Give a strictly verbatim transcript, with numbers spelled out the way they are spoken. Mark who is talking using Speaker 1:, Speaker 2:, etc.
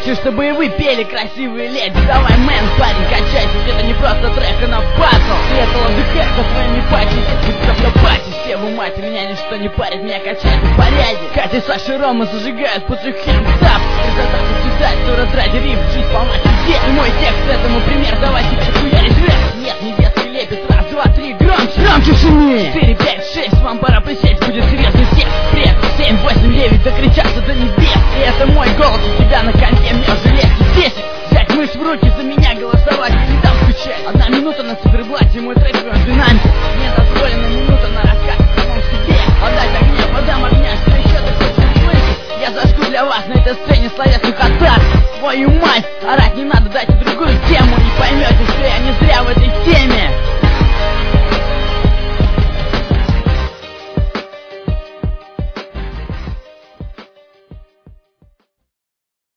Speaker 1: хочу, чтобы и вы пели, красивые леди. Давай, мэн, парень, качайся, это не просто трек, а на батл. Это отдыхай со своими пати. Все вы матери, меня ничто не парит, меня качает в порядке. Катя, Саша, Рома зажигают, put your hands up. Результаты читать, кто ради риф, жизнь полна чудес. И мой текст этому пример, давай теперь хуярить рэп. Нет, не детский лепет, раз, два, три, громче, громче, сильнее. Четыре, пять, шесть, вам пора присесть, будет серьезный секс. Бред, семь, восемь, девять, докричаться до небес. И это мой голос у тебя на конте, мне уже легче десять. Взять мышь в руки, за меня голосовать, я не дам скучать. Одна минута на циферблате, мой трек в динамике. Мне дозволена минута на рассказ о самом себе. Отдать огня, подам огня, что еще ты хочешь слышать? Я зажгу для вас на этой сцене словесных атак. Твою мать, орать не надо, дайте другую тему. И